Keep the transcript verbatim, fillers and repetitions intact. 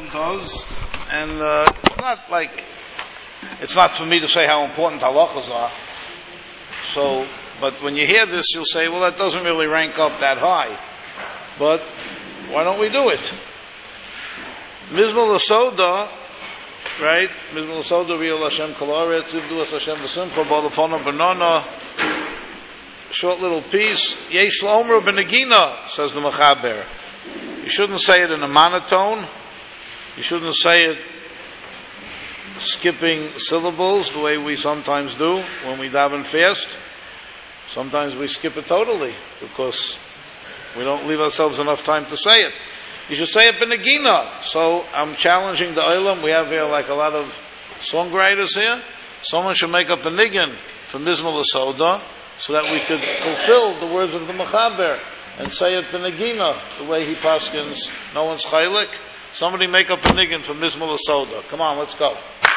Olam does, and uh, it's not like it's not for me to say how important halachas are. So, but when you hear this, you'll say, well, that doesn't really rank up that high. But why don't we do it? Mizmor l'soda, right? Mizmor l'soda, Riyol Hashem kol haaretz, Ivdu es Hashem v'simcha, ba'alafona banana. Short little piece. Yesh la'omra b'negina, says the Mechaber. You shouldn't say it in a monotone. You shouldn't say it skipping syllables the way we sometimes do when we daven fast. Sometimes we skip it totally because we don't leave ourselves enough time to say it. You should say it b'negina. So I'm challenging the Olam. We have here like a lot of songwriters here. Someone should make up a niggin for Mizmor l'soda so that we could fulfill the words of the Mechaber and say it b'negina the way he paskins. No one's chaylik. Somebody make up a niggin for Mizmor l'soda. Come on, let's go.